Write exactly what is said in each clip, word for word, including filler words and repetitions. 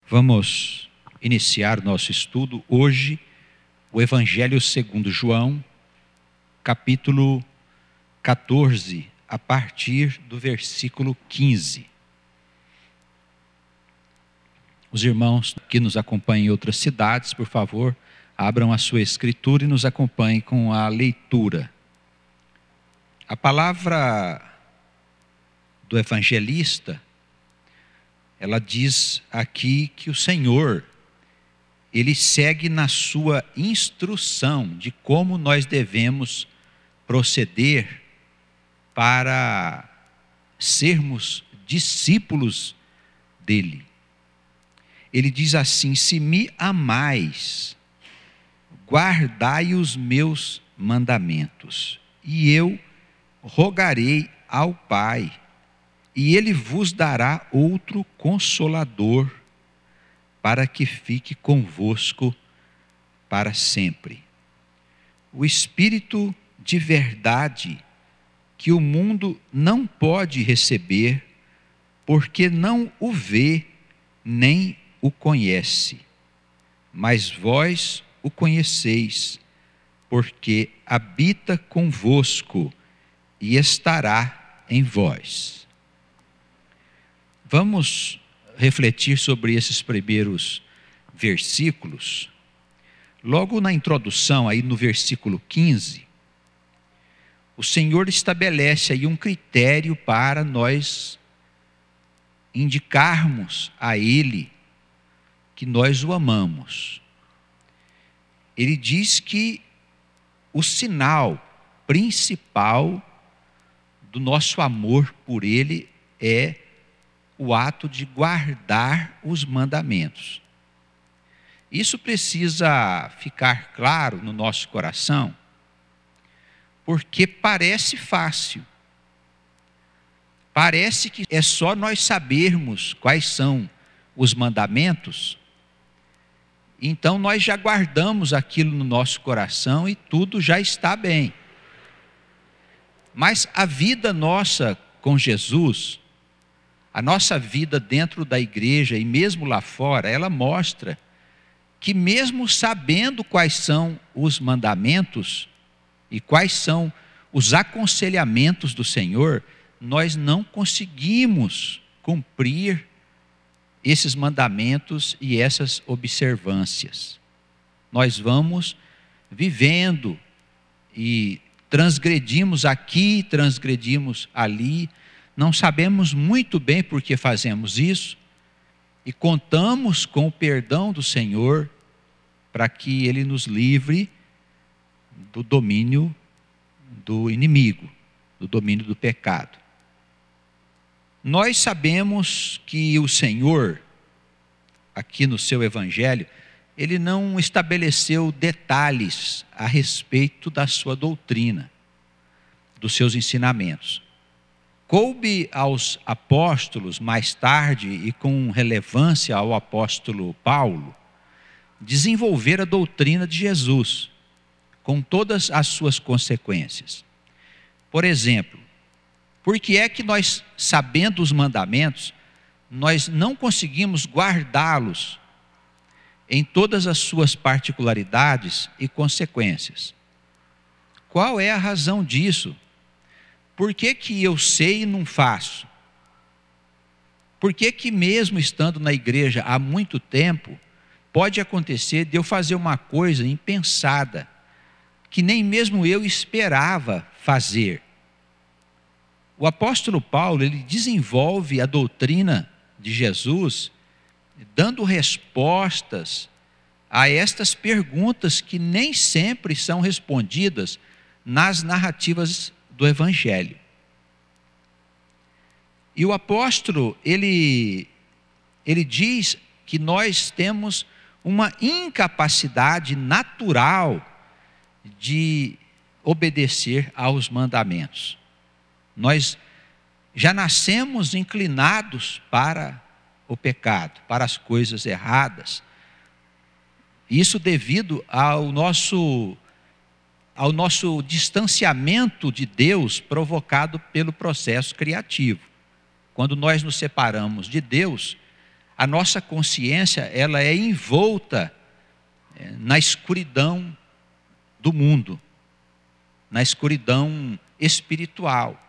Vamos iniciar o nosso estudo hoje, o Evangelho segundo João, capítulo quatorze, a partir do versículo quinze. Os irmãos que nos acompanham em outras cidades, por favor, abram a sua escritura e nos acompanhem com a leitura. A palavra do evangelista, ela diz aqui que o Senhor, Ele segue na sua instrução de como nós devemos proceder para sermos discípulos dEle. Ele diz assim: se me amais, guardai os meus mandamentos, e eu rogarei ao Pai, e Ele vos dará outro Consolador, para que fique convosco para sempre. O Espírito de verdade, que o mundo não pode receber, porque não o vê, nem o conhece. Mas vós o conheceis, porque habita convosco e estará em vós. Vamos refletir sobre esses primeiros versículos. Logo na introdução, aí no versículo quinze, o Senhor estabelece aí um critério para nós indicarmos a Ele que nós o amamos. Ele diz que o sinal principal do nosso amor por Ele é o ato de guardar os mandamentos. Isso precisa ficar claro no nosso coração, porque parece fácil. Parece que é só nós sabermos quais são os mandamentos, então nós já guardamos aquilo no nosso coração e tudo já está bem. Mas a vida nossa com Jesus, a nossa vida dentro da igreja e mesmo lá fora, ela mostra que mesmo sabendo quais são os mandamentos e quais são os aconselhamentos do Senhor, nós não conseguimos cumprir esses mandamentos e essas observâncias. Nós vamos vivendo e transgredimos aqui, transgredimos ali, não sabemos muito bem por que fazemos isso e contamos com o perdão do Senhor para que Ele nos livre do domínio do inimigo, do domínio do pecado. Nós sabemos que o Senhor, aqui no seu Evangelho, Ele não estabeleceu detalhes a respeito da sua doutrina, dos seus ensinamentos. Coube aos apóstolos, mais tarde, e com relevância ao apóstolo Paulo, desenvolver a doutrina de Jesus, com todas as suas consequências. Por exemplo, por que é que nós, sabendo os mandamentos, nós não conseguimos guardá-los em todas as suas particularidades e consequências? Qual é a razão disso? Por que que eu sei e não faço? Por que que mesmo estando na igreja há muito tempo, pode acontecer de eu fazer uma coisa impensada, que nem mesmo eu esperava fazer? O apóstolo Paulo, ele desenvolve a doutrina de Jesus, dando respostas a estas perguntas que nem sempre são respondidas nas narrativas do Evangelho. E o apóstolo, ele, ele diz que nós temos uma incapacidade natural de obedecer aos mandamentos. Nós já nascemos inclinados para o pecado, para as coisas erradas. Isso devido ao nosso ao nosso distanciamento de Deus provocado pelo processo criativo. Quando nós nos separamos de Deus, a nossa consciência ela é envolta na escuridão do mundo, na escuridão espiritual.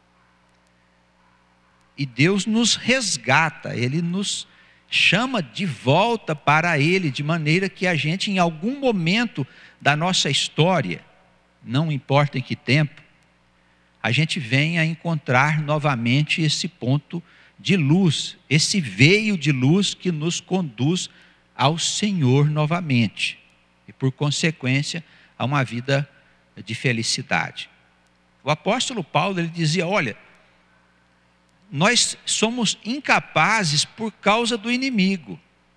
E Deus nos resgata, Ele nos chama de volta para Ele, de maneira que a gente, em algum momento da nossa história, não importa em que tempo, a gente venha encontrar novamente esse ponto de luz, esse veio de luz que nos conduz ao Senhor novamente. E por consequência, a uma vida de felicidade. O apóstolo Paulo, ele dizia, olha, nós somos incapazes por causa do inimigo.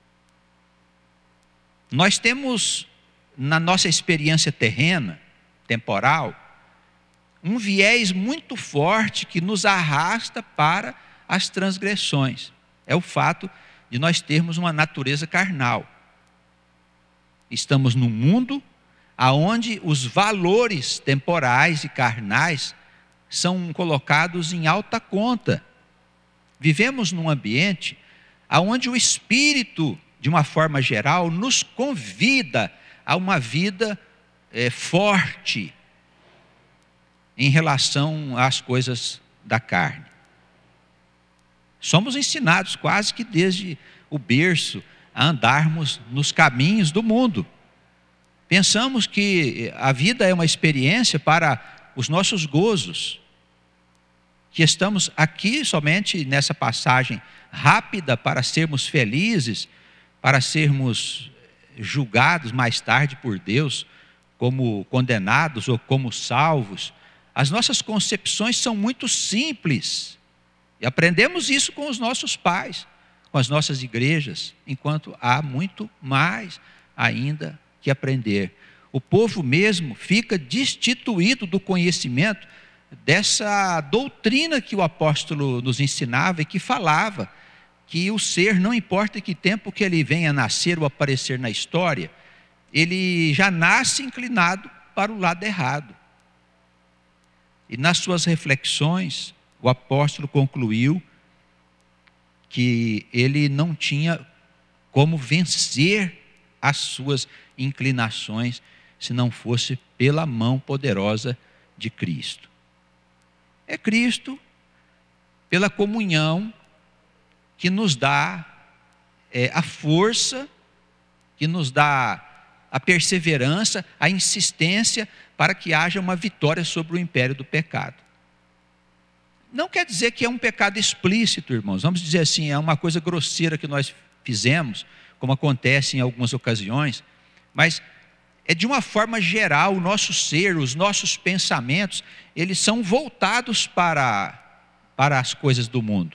Nós temos, na nossa experiência terrena, temporal, um viés muito forte que nos arrasta para as transgressões. É o fato de nós termos uma natureza carnal. Estamos num mundo onde os valores temporais e carnais são colocados em alta conta. Vivemos num ambiente onde o Espírito, de uma forma geral, nos convida a uma vida é, forte em relação às coisas da carne. Somos ensinados quase que desde o berço a andarmos nos caminhos do mundo. Pensamos que a vida é uma experiência para os nossos gozos, que estamos aqui somente nessa passagem rápida para sermos felizes, para sermos julgados mais tarde por Deus como condenados ou como salvos. As nossas concepções são muito simples. E aprendemos isso com os nossos pais, com as nossas igrejas, enquanto há muito mais ainda que aprender. O povo mesmo fica destituído do conhecimento dessa doutrina que o apóstolo nos ensinava e que falava que o ser, não importa que tempo que ele venha nascer ou aparecer na história, ele já nasce inclinado para o lado errado. E nas suas reflexões, o apóstolo concluiu que ele não tinha como vencer as suas inclinações se não fosse pela mão poderosa de Cristo. É Cristo, pela comunhão, que nos dá é, a força, que nos dá a perseverança, a insistência para que haja uma vitória sobre o império do pecado. Não quer dizer que é um pecado explícito, irmãos. Vamos dizer assim, é uma coisa grosseira que nós fizemos, como acontece em algumas ocasiões, mas é de uma forma geral, o nosso ser, os nossos pensamentos, eles são voltados para, para as coisas do mundo.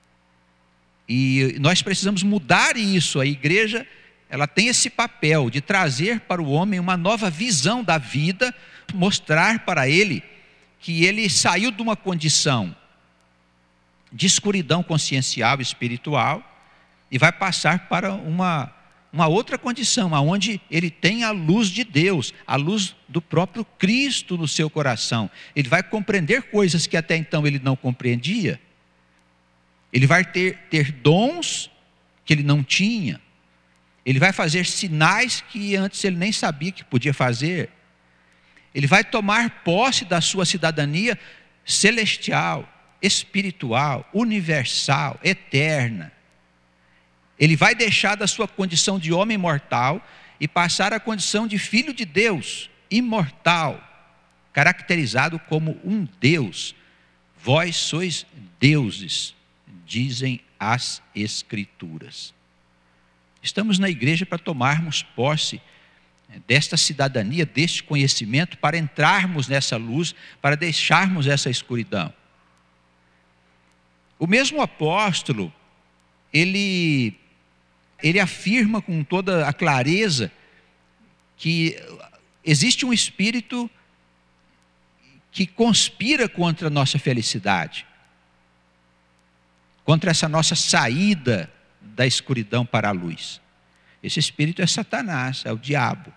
E nós precisamos mudar isso. A igreja, ela tem esse papel de trazer para o homem uma nova visão da vida, mostrar para ele que ele saiu de uma condição de escuridão consciencial e espiritual e vai passar para uma, uma outra condição, onde ele tem a luz de Deus, a luz do próprio Cristo no seu coração. Ele vai compreender coisas que até então ele não compreendia. Ele vai ter, ter dons que ele não tinha. Ele vai fazer sinais que antes ele nem sabia que podia fazer. Ele vai tomar posse da sua cidadania celestial, espiritual, universal, eterna. Ele vai deixar da sua condição de homem mortal e passar à condição de filho de Deus, imortal, caracterizado como um Deus. Vós sois deuses, dizem as Escrituras. Estamos na igreja para tomarmos posse desta cidadania, deste conhecimento, para entrarmos nessa luz, para deixarmos essa escuridão. O mesmo apóstolo, ele, ele afirma com toda a clareza que existe um espírito que conspira contra a nossa felicidade, contra essa nossa saída da escuridão para a luz. Esse espírito é Satanás, é o diabo.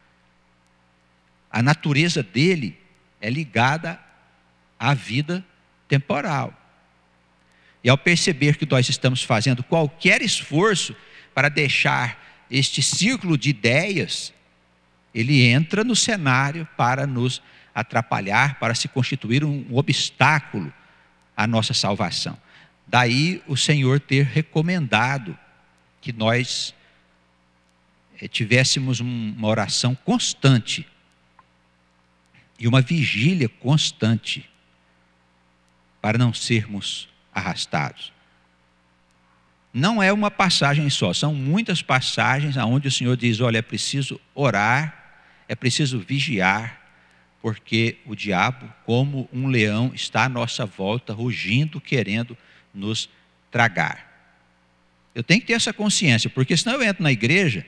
A natureza dele é ligada à vida temporal. E ao perceber que nós estamos fazendo qualquer esforço para deixar este círculo de ideias, ele entra no cenário para nos atrapalhar, para se constituir um obstáculo à nossa salvação. Daí o Senhor ter recomendado que nós tivéssemos uma oração constante e uma vigília constante para não sermos arrastados. Não é uma passagem só, são muitas passagens onde o Senhor diz, olha, é preciso orar, é preciso vigiar, porque o diabo, como um leão, está à nossa volta, rugindo, querendo nos tragar. Eu tenho que ter essa consciência, porque senão eu entro na igreja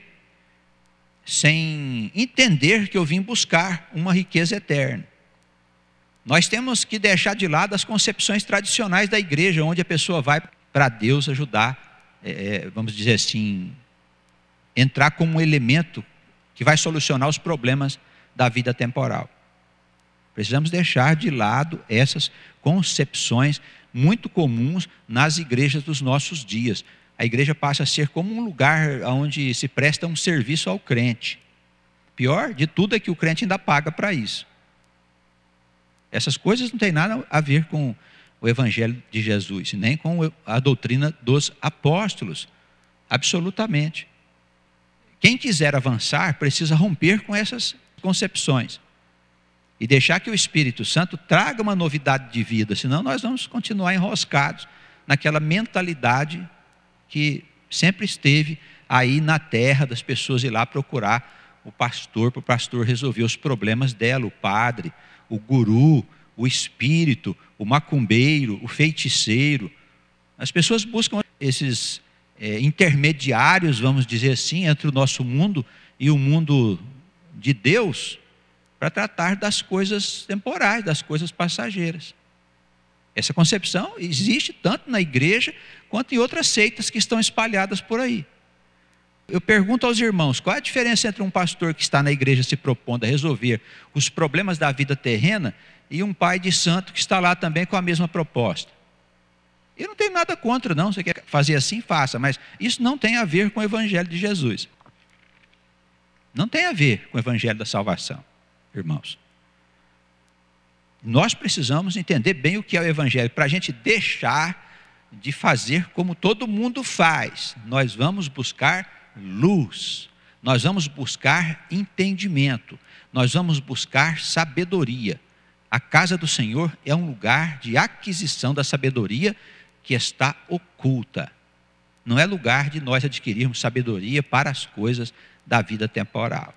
sem entender que eu vim buscar uma riqueza eterna. Nós temos que deixar de lado as concepções tradicionais da igreja, onde a pessoa vai para Deus ajudar, é, vamos dizer assim, entrar como um elemento que vai solucionar os problemas da vida temporal. Precisamos deixar de lado essas concepções muito comuns nas igrejas dos nossos dias. A igreja passa a ser como um lugar onde se presta um serviço ao crente. Pior de tudo é que o crente ainda paga para isso. Essas coisas não têm nada a ver com o Evangelho de Jesus, nem com a doutrina dos apóstolos. Absolutamente. Quem quiser avançar precisa romper com essas concepções e deixar que o Espírito Santo traga uma novidade de vida, senão nós vamos continuar enroscados naquela mentalidade que sempre esteve aí na terra das pessoas ir lá procurar o pastor, para o pastor resolver os problemas dela, o padre, o guru, o espírito, o macumbeiro, o feiticeiro. As pessoas buscam esses é, intermediários, vamos dizer assim, entre o nosso mundo e o mundo de Deus, para tratar das coisas temporais, das coisas passageiras. Essa concepção existe tanto na igreja quanto em outras seitas que estão espalhadas por aí. Eu pergunto aos irmãos, qual é a diferença entre um pastor que está na igreja se propondo a resolver os problemas da vida terrena e um pai de santo que está lá também com a mesma proposta? Eu não tenho nada contra, não. Você quer fazer assim, faça, mas isso não tem a ver com o Evangelho de Jesus. Não tem a ver com o Evangelho da salvação, irmãos. Nós precisamos entender bem o que é o Evangelho, para a gente deixar de fazer como todo mundo faz. Nós vamos buscar luz, nós vamos buscar entendimento, nós vamos buscar sabedoria. A casa do Senhor é um lugar de aquisição da sabedoria que está oculta. Não é lugar de nós adquirirmos sabedoria para as coisas da vida temporal.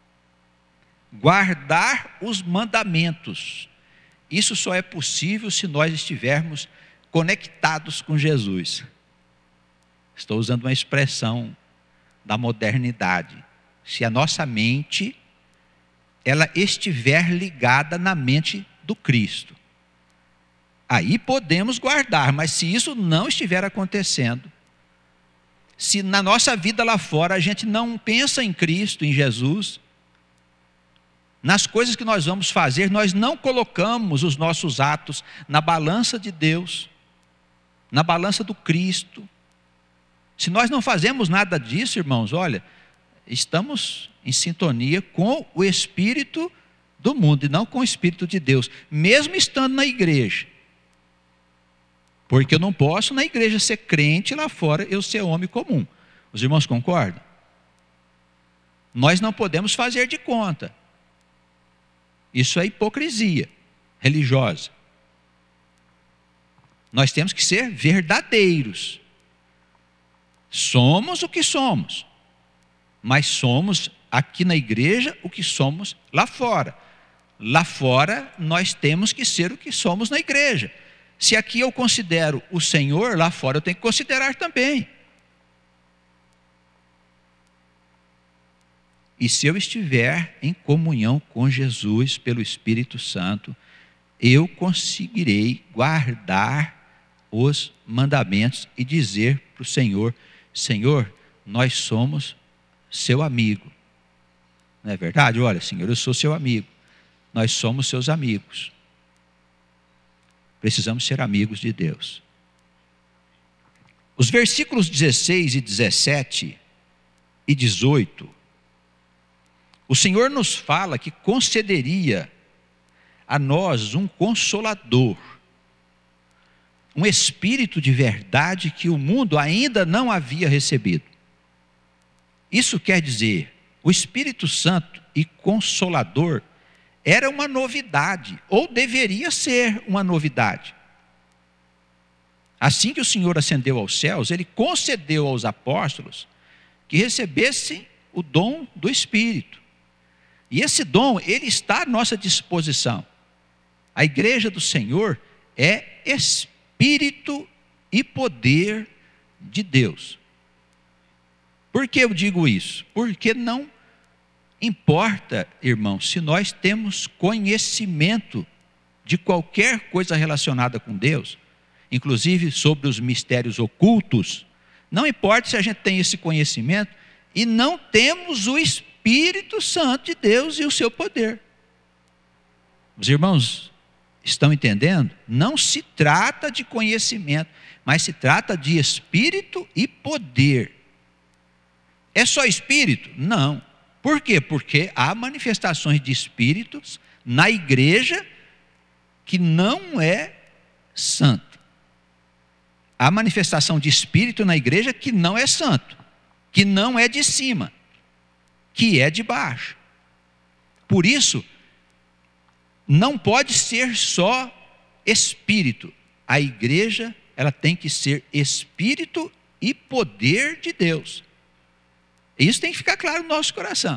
Guardar os mandamentos. Isso só é possível se nós estivermos conectados com Jesus. Estou usando uma expressão da modernidade. Se a nossa mente ela estiver ligada na mente do Cristo, aí podemos guardar, mas se isso não estiver acontecendo, se na nossa vida lá fora a gente não pensa em Cristo, em Jesus, nas coisas que nós vamos fazer, nós não colocamos os nossos atos na balança de Deus, na balança do Cristo. Se nós não fazemos nada disso, irmãos, olha, estamos em sintonia com o espírito do mundo e não com o espírito de Deus, mesmo estando na igreja. Porque eu não posso na igreja ser crente e lá fora eu ser homem comum. Os irmãos concordam? Nós não podemos fazer de conta. Isso é hipocrisia religiosa. Nós temos que ser verdadeiros. Somos o que somos, mas somos aqui na igreja o que somos lá fora. Lá fora nós temos que ser o que somos na igreja. Se aqui eu considero o Senhor, lá fora eu tenho que considerar também. E se eu estiver em comunhão com Jesus pelo Espírito Santo, eu conseguirei guardar os mandamentos e dizer para o Senhor: Senhor, nós somos seu amigo. Não é verdade? Olha, Senhor, eu sou seu amigo. Nós somos seus amigos. Precisamos ser amigos de Deus. Os versículos dezesseis e dezessete e dezoito, o Senhor nos fala que concederia a nós um consolador, um espírito de verdade que o mundo ainda não havia recebido. Isso quer dizer, o Espírito Santo e Consolador era uma novidade, ou deveria ser uma novidade. Assim que o Senhor ascendeu aos céus, Ele concedeu aos apóstolos que recebessem o dom do Espírito. E esse dom, ele está à nossa disposição. A igreja do Senhor é Espírito e poder de Deus. Por que eu digo isso? Porque não importa, irmãos, se nós temos conhecimento de qualquer coisa relacionada com Deus, inclusive sobre os mistérios ocultos, não importa se a gente tem esse conhecimento e não temos o Espírito Santo de Deus e o seu poder. Os irmãos estão entendendo? Não se trata de conhecimento, mas se trata de Espírito e poder. É só Espírito? Não. Por quê? Porque há manifestações de Espíritos na igreja que não é santo. Há manifestação de Espírito na igreja que não é santo, que não é de cima, que é de baixo. Por isso, não pode ser só Espírito. A igreja, ela tem que ser Espírito e poder de Deus. Isso tem que ficar claro no nosso coração.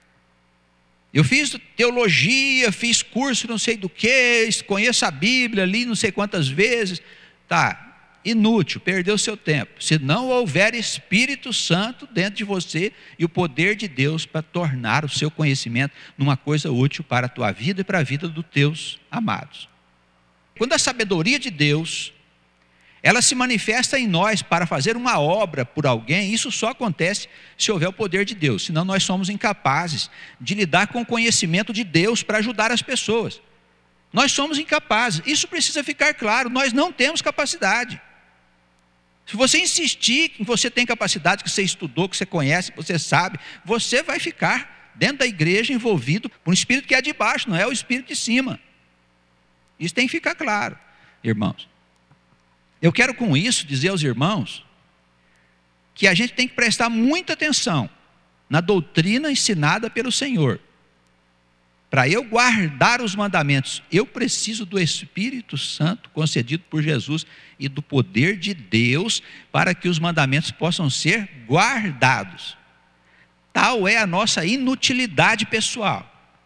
Eu fiz teologia, fiz curso não sei do que, conheço a Bíblia, li não sei quantas vezes. Tá, inútil, perdeu seu tempo. Se não houver Espírito Santo dentro de você e o poder de Deus para tornar o seu conhecimento numa coisa útil para a tua vida e para a vida dos teus amados. Quando a sabedoria de Deus, ela se manifesta em nós para fazer uma obra por alguém, isso só acontece se houver o poder de Deus, senão nós somos incapazes de lidar com o conhecimento de Deus para ajudar as pessoas. Nós somos incapazes, isso precisa ficar claro, nós não temos capacidade. Se você insistir que você tem capacidade, que você estudou, que você conhece, que você sabe, você vai ficar dentro da igreja envolvido por um espírito que é de baixo, não é o espírito de cima. Isso tem que ficar claro, irmãos. Eu quero com isso dizer aos irmãos que a gente tem que prestar muita atenção na doutrina ensinada pelo Senhor. Para eu guardar os mandamentos, eu preciso do Espírito Santo concedido por Jesus e do poder de Deus para que os mandamentos possam ser guardados. Tal é a nossa inutilidade pessoal.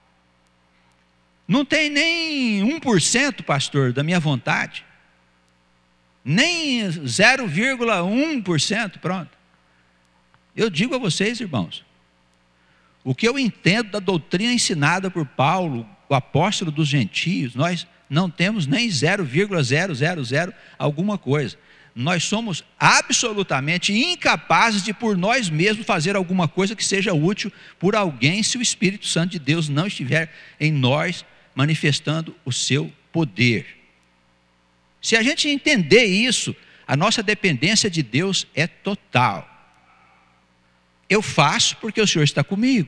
Não tem nem um por cento, pastor, da minha vontade. Nem zero vírgula um por cento, pronto. Eu digo a vocês, irmãos, o que eu entendo da doutrina ensinada por Paulo, o apóstolo dos gentios, nós não temos nem zero vírgula zero zero zero alguma coisa. Nós somos absolutamente incapazes de por nós mesmos fazer alguma coisa que seja útil por alguém, se o Espírito Santo de Deus não estiver em nós manifestando o seu poder. Se a gente entender isso, a nossa dependência de Deus é total. Eu faço porque o Senhor está comigo.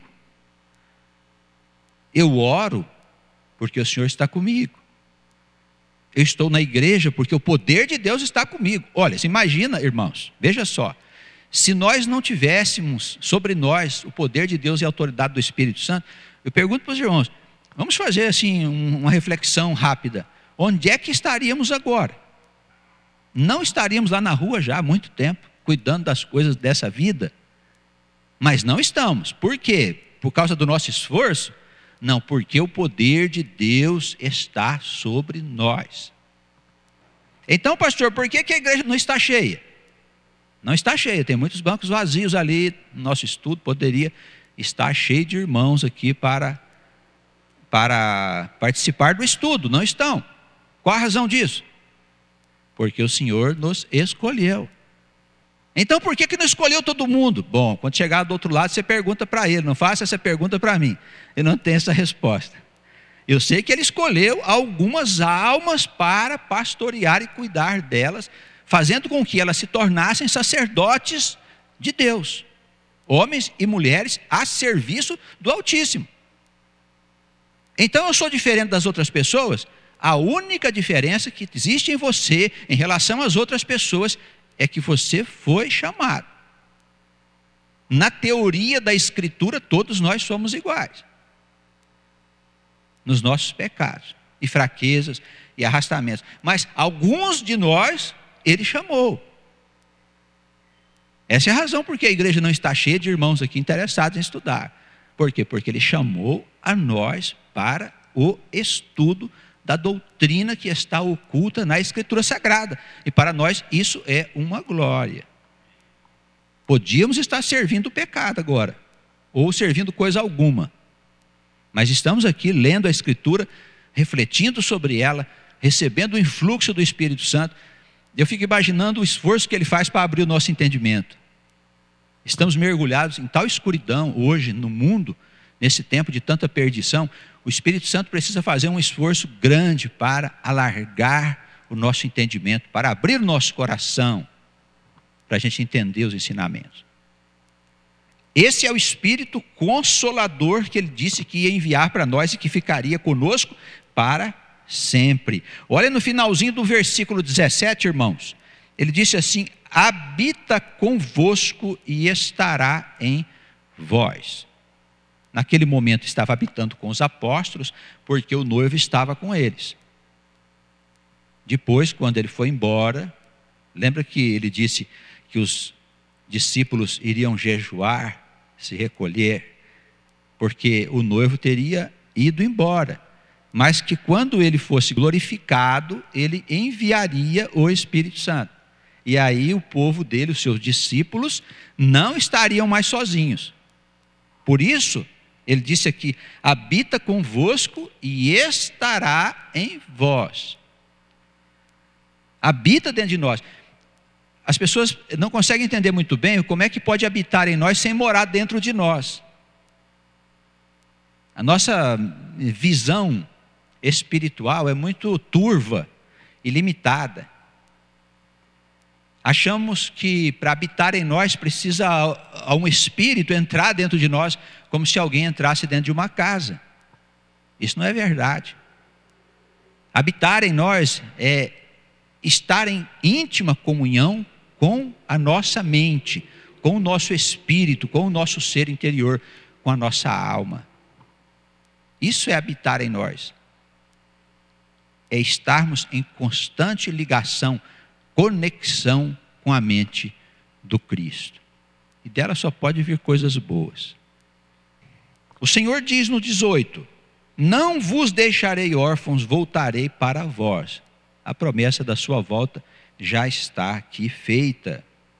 Eu oro porque o Senhor está comigo. Eu estou na igreja porque o poder de Deus está comigo. Olha, se imagina, irmãos, veja só. Se nós não tivéssemos sobre nós o poder de Deus e a autoridade do Espírito Santo, eu pergunto para os irmãos, vamos fazer assim uma reflexão rápida. Onde é que estaríamos agora? Não estaríamos lá na rua já há muito tempo, cuidando das coisas dessa vida? Mas não estamos. Por quê? Por causa do nosso esforço? Não, porque o poder de Deus está sobre nós. Então, pastor, por que que a igreja não está cheia? Não está cheia, tem muitos bancos vazios ali. Nosso estudo poderia estar cheio de irmãos aqui para, para participar do estudo. Não estão. Qual a razão disso? Porque o Senhor nos escolheu. Então por que que não escolheu todo mundo? Bom, quando chegar do outro lado você pergunta para ele, não faça essa pergunta para mim. Eu não tenho essa resposta. Eu sei que ele escolheu algumas almas para pastorear e cuidar delas, fazendo com que elas se tornassem sacerdotes de Deus, homens e mulheres a serviço do Altíssimo. Então eu sou diferente das outras pessoas? A única diferença que existe em você em relação às outras pessoas é que você foi chamado. Na teoria da Escritura, todos nós somos iguais. Nos nossos pecados e fraquezas e arrastamentos. Mas alguns de nós, Ele chamou. Essa é a razão porque a igreja não está cheia de irmãos aqui interessados em estudar. Por quê? Porque Ele chamou a nós para o estudo da doutrina que está oculta na Escritura Sagrada. E para nós isso é uma glória. Podíamos estar servindo o pecado agora, ou servindo coisa alguma. Mas estamos aqui lendo a Escritura, refletindo sobre ela, recebendo o influxo do Espírito Santo. Eu fico imaginando o esforço que Ele faz para abrir o nosso entendimento. Estamos mergulhados em tal escuridão hoje no mundo, nesse tempo de tanta perdição. O Espírito Santo precisa fazer um esforço grande para alargar o nosso entendimento, para abrir o nosso coração, para a gente entender os ensinamentos. Esse é o Espírito Consolador que Ele disse que ia enviar para nós e que ficaria conosco para sempre. Olha no finalzinho do versículo dezessete, irmãos. Ele disse assim: habita convosco e estará em vós. Naquele momento estava habitando com os apóstolos, porque o noivo estava com eles. Depois, quando Ele foi embora, lembra que Ele disse que os discípulos iriam jejuar, se recolher, porque o noivo teria ido embora, mas que quando Ele fosse glorificado, Ele enviaria o Espírito Santo. E aí o povo dele, os seus discípulos, não estariam mais sozinhos. Por isso, Ele disse aqui: habita convosco e estará em vós. Habita dentro de nós. As pessoas não conseguem entender muito bem como é que pode habitar em nós sem morar dentro de nós. A nossa visão espiritual é muito turva e limitada. Achamos que para habitar em nós precisa a um espírito entrar dentro de nós, como se alguém entrasse dentro de uma casa. Isso não é verdade. Habitar em nós é estar em íntima comunhão com a nossa mente, com o nosso espírito, com o nosso ser interior, com a nossa alma. Isso é habitar em nós. É estarmos em constante ligação, conexão com a mente do Cristo. E dela só pode vir coisas boas. O Senhor diz no dezoito: não vos deixarei órfãos, voltarei para vós. A promessa da sua volta já está aqui feita.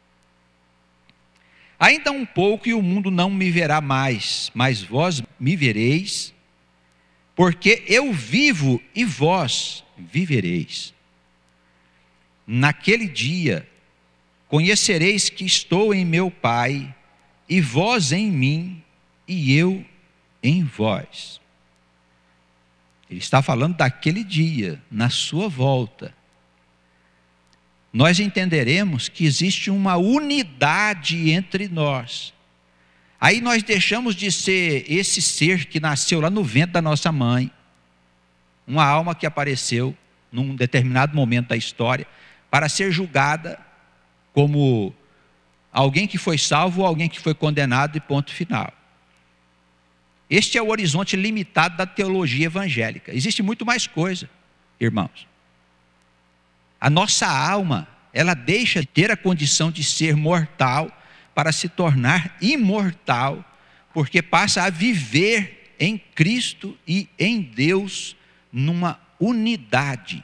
Ainda um pouco e o mundo não me verá mais, mas vós me vereis, porque eu vivo e vós vivereis. Naquele dia conhecereis que estou em meu Pai, e vós em mim, e eu em vós. Ele está falando daquele dia, na sua volta. Nós entenderemos que existe uma unidade entre nós. Aí nós deixamos de ser esse ser que nasceu lá no ventre da nossa mãe, uma alma que apareceu num determinado momento da história, para ser julgada como alguém que foi salvo ou alguém que foi condenado e ponto final. Este é o horizonte limitado da teologia evangélica. Existe muito mais coisa, irmãos. A nossa alma, ela deixa de ter a condição de ser mortal para se tornar imortal, porque passa a viver em Cristo e em Deus numa unidade.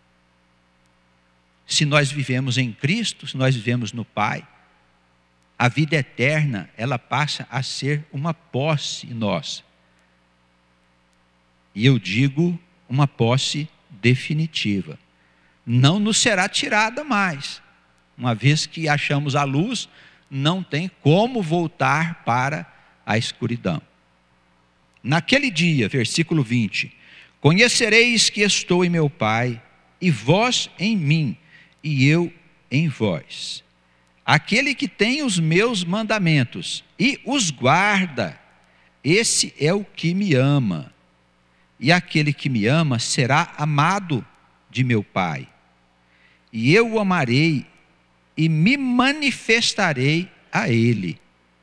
Se nós vivemos em Cristo, se nós vivemos no Pai, a vida eterna, ela passa a ser uma posse nossa. E eu digo uma posse definitiva. Não nos será tirada mais. Uma vez que achamos a luz, não tem como voltar para a escuridão. Naquele dia, versículo vinte, conhecereis que estou em meu Pai, e vós em mim, e eu em vós. Aquele que tem os meus mandamentos e os guarda, esse é o que me ama. E aquele que me ama será amado de meu Pai. E eu o amarei e me manifestarei a ele.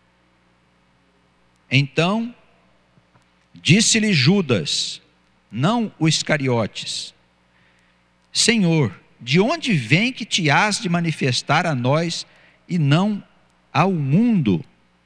Então disse-lhe Judas, não o Iscariotes: Senhor, de onde vem que te hás de manifestar a nós e não ao mundo?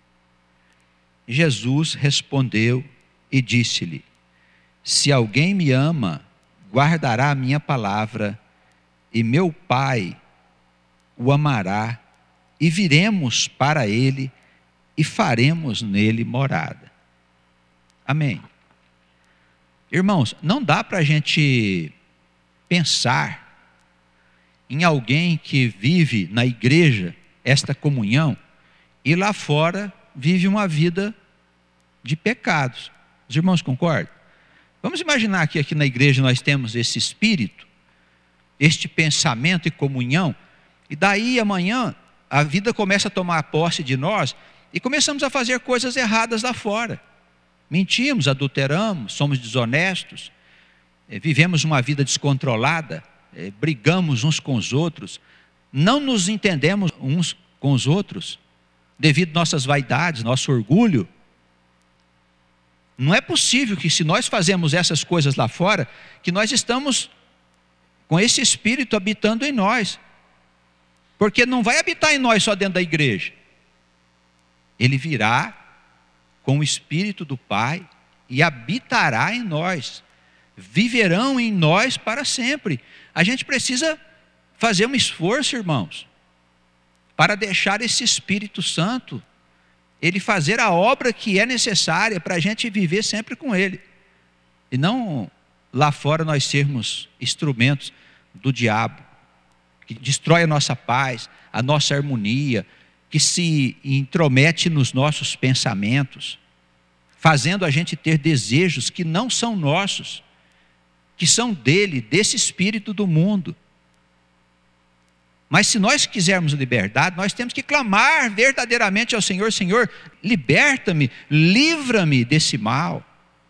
Jesus respondeu e disse-lhe: Se alguém me ama, guardará a minha palavra, e meu Pai o amará, e viremos para ele e faremos nele morada. Amém. Irmãos, não dá para a gente pensar em alguém que vive na igreja esta comunhão e lá fora vive uma vida de pecados. Os irmãos concordam? Vamos imaginar que aqui na igreja nós temos esse espírito, este pensamento e comunhão, e daí amanhã a vida começa a tomar posse de nós e começamos a fazer coisas erradas lá fora. Mentimos, adulteramos, somos desonestos, vivemos uma vida descontrolada, brigamos uns com os outros, não nos entendemos uns com os outros, devido às nossas vaidades, nosso orgulho. Não é possível que, se nós fazemos essas coisas lá fora, que nós estamos com esse espírito habitando em nós, porque não vai habitar em nós só dentro da igreja, ele virá com o espírito do Pai e habitará em nós, viverão em nós para sempre. A gente precisa fazer um esforço, irmãos, para deixar esse Espírito Santo ele fazer a obra que é necessária para a gente viver sempre com ele, e não lá fora nós sermos instrumentos do diabo, que destrói a nossa paz, a nossa harmonia, que se intromete nos nossos pensamentos, fazendo a gente ter desejos que não são nossos, que são dele, desse espírito do mundo. Mas se nós quisermos liberdade, nós temos que clamar verdadeiramente ao Senhor: Senhor, liberta-me, livra-me desse mal.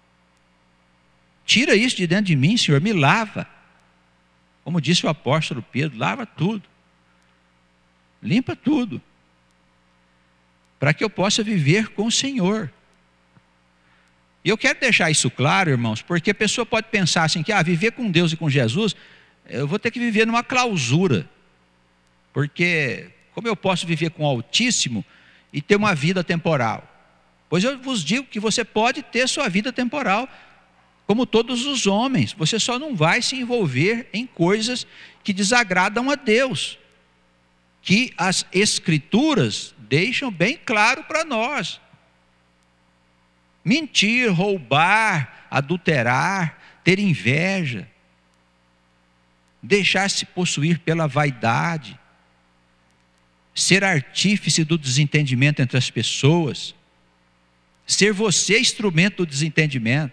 Tira isso de dentro de mim, Senhor, me lava. Como disse o apóstolo Pedro, lava tudo. Limpa tudo. Para que eu possa viver com o Senhor. E eu quero deixar isso claro, irmãos, porque a pessoa pode pensar assim, que ah, viver com Deus e com Jesus, eu vou ter que viver numa clausura. Porque como eu posso viver com o Altíssimo e ter uma vida temporal? Pois eu vos digo que você pode ter sua vida temporal, como todos os homens. Você só não vai se envolver em coisas que desagradam a Deus, que as Escrituras deixam bem claro para nós. Mentir, roubar, adulterar, ter inveja, deixar-se possuir pela vaidade, ser artífice do desentendimento entre as pessoas, ser você instrumento do desentendimento.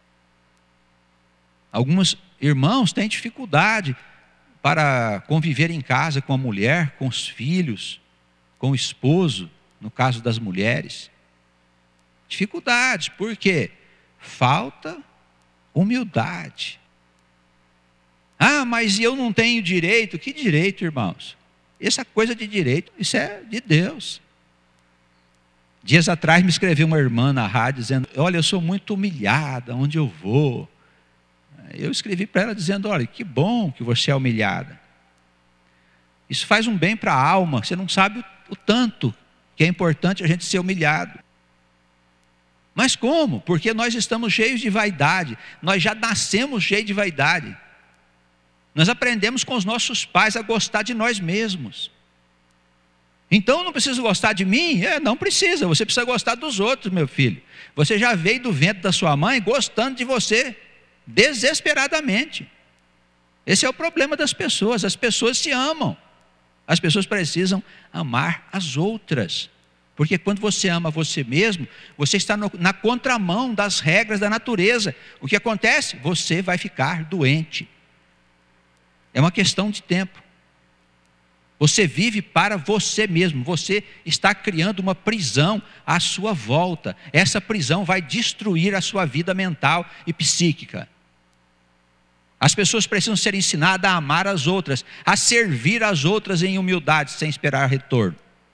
Alguns irmãos têm dificuldade para conviver em casa com a mulher, com os filhos, com o esposo, no caso das mulheres. Dificuldades, por quê? Falta humildade. Ah, mas eu não tenho direito. Que direito, irmãos? Essa coisa de direito, isso é de Deus. Dias atrás me escreveu uma irmã na rádio dizendo: olha, eu sou muito humilhada onde eu vou. Eu escrevi para ela dizendo: olha, que bom que você é humilhada. Isso faz um bem para a alma. Você não sabe o tanto que é importante a gente ser humilhado. Mas como? Porque nós estamos cheios de vaidade. Nós já nascemos cheios de vaidade. Nós aprendemos com os nossos pais a gostar de nós mesmos. Então não precisa gostar de mim? É, não precisa, você precisa gostar dos outros, meu filho. Você já veio do ventre da sua mãe gostando de você, desesperadamente. Esse é o problema das pessoas. As pessoas se amam. As pessoas precisam amar as outras. Porque quando você ama você mesmo, você está no, na contramão das regras da natureza. O que acontece? Você vai ficar doente. É uma questão de tempo. Você vive para você mesmo. Você está criando uma prisão à sua volta. Essa prisão vai destruir a sua vida mental e psíquica. As pessoas precisam ser ensinadas a amar as outras, a servir as outras em humildade, sem esperar retorno.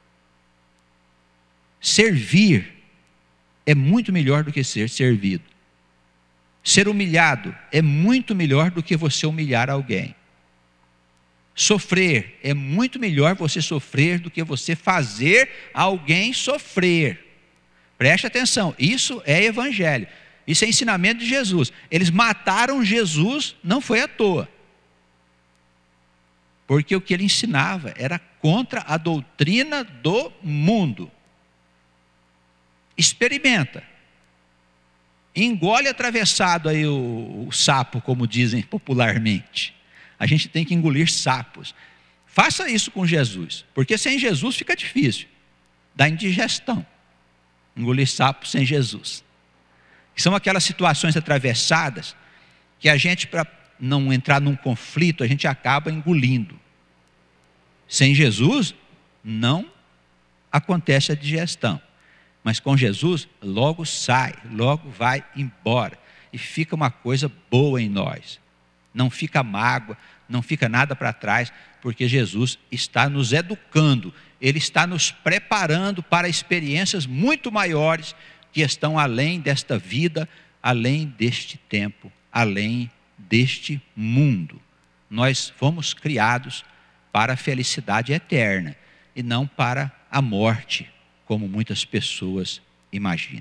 Servir é muito melhor do que ser servido. Ser humilhado é muito melhor do que você humilhar alguém. Sofrer é muito melhor você sofrer do que você fazer alguém sofrer. Preste atenção, isso é evangelho. Isso é ensinamento de Jesus. Eles mataram Jesus, não foi à toa. Porque o que ele ensinava era contra a doutrina do mundo. Experimenta. Engole atravessado aí o, o sapo, como dizem popularmente. A gente tem que engolir sapos. Faça isso com Jesus, porque sem Jesus fica difícil. Dá indigestão. Engolir sapo sem Jesus. São aquelas situações atravessadas que a gente, para não entrar num conflito, a gente acaba engolindo. Sem Jesus, não acontece a digestão. Mas com Jesus, logo sai, logo vai embora. E fica uma coisa boa em nós. Não fica mágoa, não fica nada para trás, porque Jesus está nos educando. Ele está nos preparando para experiências muito maiores que estão além desta vida, além deste tempo, além deste mundo. Nós fomos criados para a felicidade eterna e não para a morte, como muitas pessoas imaginam.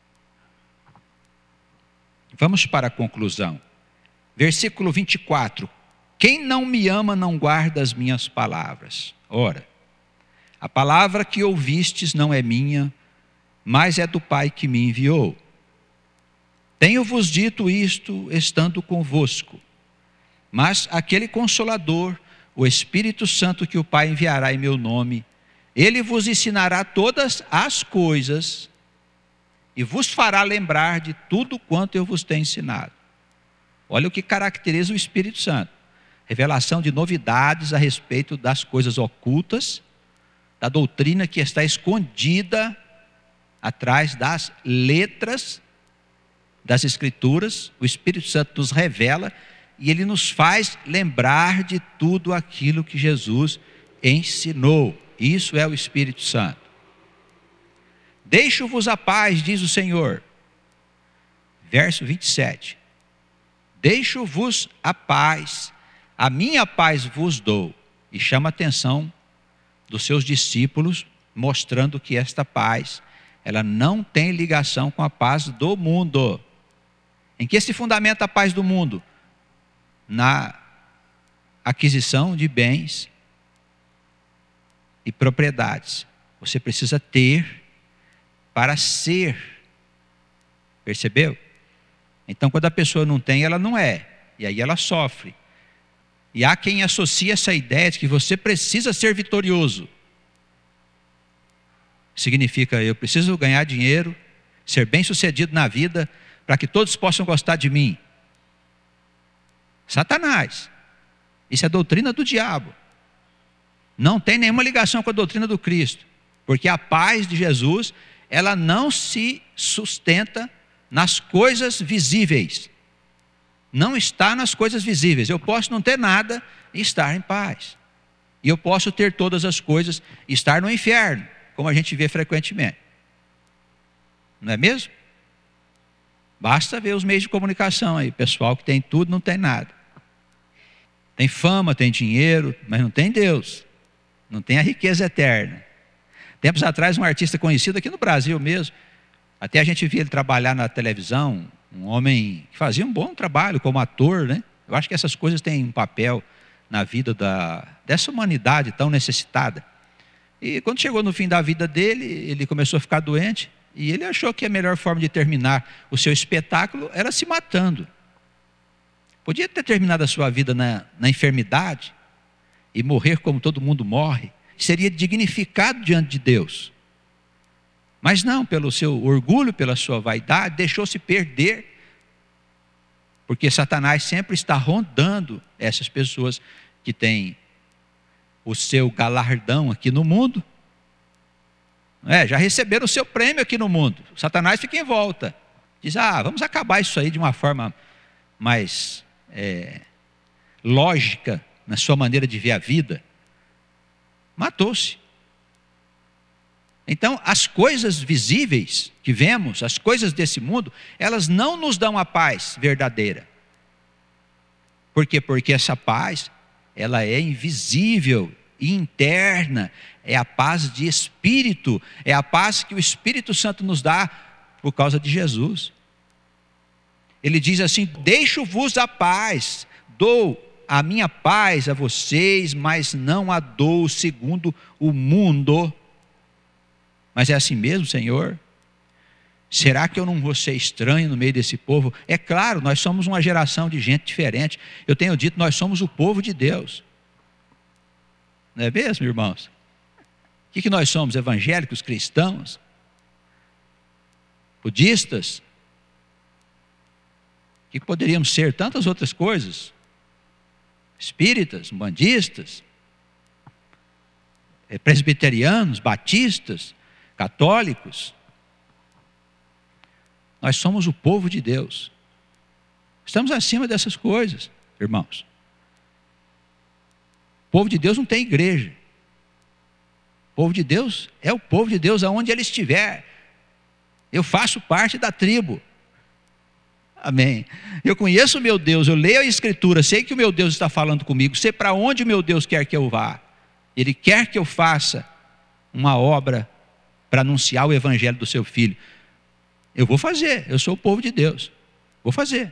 Vamos para a conclusão. Versículo vinte e quatro. Quem não me ama não guarda as minhas palavras. Ora, a palavra que ouvistes não é minha, mas é do Pai que me enviou. Tenho-vos dito isto estando convosco, mas aquele Consolador, o Espírito Santo que o Pai enviará em meu nome, ele vos ensinará todas as coisas e vos fará lembrar de tudo quanto eu vos tenho ensinado. Olha o que caracteriza o Espírito Santo. Revelação de novidades a respeito das coisas ocultas, da doutrina que está escondida atrás das letras das Escrituras. O Espírito Santo nos revela e ele nos faz lembrar de tudo aquilo que Jesus ensinou. Isso é o Espírito Santo. Deixo-vos a paz, diz o Senhor. Verso vinte e sete. Deixo-vos a paz, a minha paz vos dou. E chama a atenção dos seus discípulos, mostrando que esta paz, ela não tem ligação com a paz do mundo. Em que se fundamenta a paz do mundo? Na aquisição de bens e propriedades. Você precisa ter para ser. Percebeu? Então, quando a pessoa não tem, ela não é. E aí ela sofre. E há quem associa essa ideia de que você precisa ser vitorioso. Significa, eu preciso ganhar dinheiro, ser bem-sucedido na vida, para que todos possam gostar de mim. Satanás. Isso é a doutrina do diabo. Não tem nenhuma ligação com a doutrina do Cristo. Porque a paz de Jesus, ela não se sustenta nas coisas visíveis. Não está nas coisas visíveis. Eu posso não ter nada e estar em paz. E eu posso ter todas as coisas e estar no inferno, como a gente vê frequentemente. Não é mesmo? Basta ver os meios de comunicação aí. Pessoal que tem tudo, não tem nada. Tem fama, tem dinheiro, mas não tem Deus. Não tem a riqueza eterna. Tempos atrás, um artista conhecido aqui no Brasil mesmo, até a gente via ele trabalhar na televisão, um homem que fazia um bom trabalho como ator, né? Eu acho que essas coisas têm um papel na vida da, dessa humanidade tão necessitada. E quando chegou no fim da vida dele, ele começou a ficar doente, e ele achou que a melhor forma de terminar o seu espetáculo era se matando. Podia ter terminado a sua vida na, na enfermidade e morrer como todo mundo morre. Seria dignificado diante de Deus. Mas não, pelo seu orgulho, pela sua vaidade, deixou-se perder. Porque Satanás sempre está rondando essas pessoas que têm o seu galardão aqui no mundo. É, já receberam o seu prêmio aqui no mundo. O Satanás fica em volta. Diz, ah, vamos acabar isso aí de uma forma mais é, lógica na sua maneira de ver a vida. Matou-se. Então, as coisas visíveis que vemos, as coisas desse mundo, elas não nos dão a paz verdadeira. Por quê? Porque essa paz, ela é invisível e interna, é a paz de espírito, é a paz que o Espírito Santo nos dá por causa de Jesus. Ele diz assim, deixo-vos a paz, dou a minha paz a vocês, mas não a dou segundo o mundo. Mas é assim mesmo, Senhor? Será que eu não vou ser estranho no meio desse povo? É claro, nós somos uma geração de gente diferente. Eu tenho dito, nós somos o povo de Deus. Não é mesmo, irmãos? O que, que nós somos? Evangélicos, cristãos? Budistas? O que poderíamos ser? Tantas outras coisas. Espíritas, umbandistas, presbiterianos, batistas, católicos. Nós somos o povo de Deus. Estamos acima dessas coisas, irmãos. O povo de Deus não tem igreja. O povo de Deus é o povo de Deus aonde ele estiver. Eu faço parte da tribo. Amém. Eu conheço o meu Deus, eu leio a Escritura, sei que o meu Deus está falando comigo, sei para onde o meu Deus quer que eu vá. Ele quer que eu faça uma obra para anunciar o evangelho do seu filho. Eu vou fazer, eu sou o povo de Deus. Vou fazer.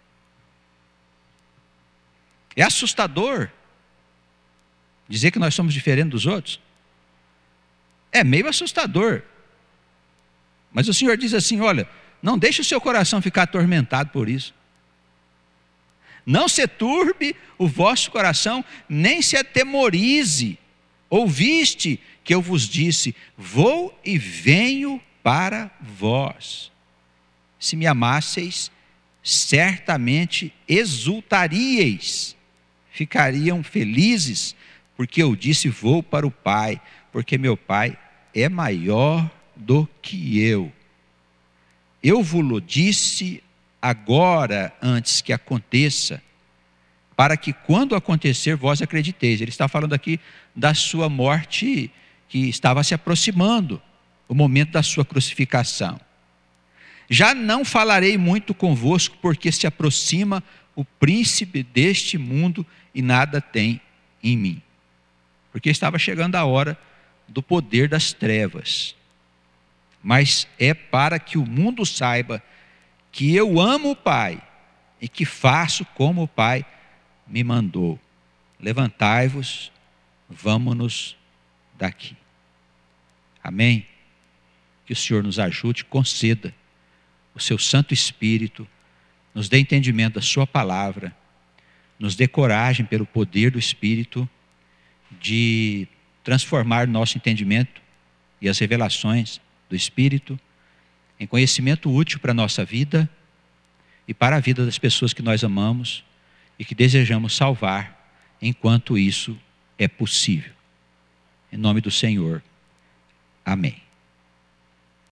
É assustador dizer que nós somos diferentes dos outros. É meio assustador. Mas o Senhor diz assim, olha, não deixe o seu coração ficar atormentado por isso. Não se turbe o vosso coração, nem se atemorize. Ouviste que eu vos disse, vou e venho para vós. Se me amasseis, certamente exultaríeis, ficariam felizes, porque eu disse, vou para o Pai, porque meu Pai é maior do que eu. Eu vos disse agora, antes que aconteça, para que quando acontecer vós acrediteis. Ele está falando aqui da sua morte que estava se aproximando, o momento da sua crucificação. Já não falarei muito convosco, porque se aproxima o príncipe deste mundo e nada tem em mim. Porque estava chegando a hora do poder das trevas. Mas é para que o mundo saiba que eu amo o Pai e que faço como o Pai me mandou. Levantai-vos, vamo-nos daqui. Amém? Que o Senhor nos ajude, conceda o seu Santo Espírito, nos dê entendimento da sua palavra, nos dê coragem pelo poder do Espírito de transformar nosso entendimento e as revelações do Espírito em conhecimento útil para a nossa vida e para a vida das pessoas que nós amamos e que desejamos salvar enquanto isso é possível. Em nome do Senhor. Amém.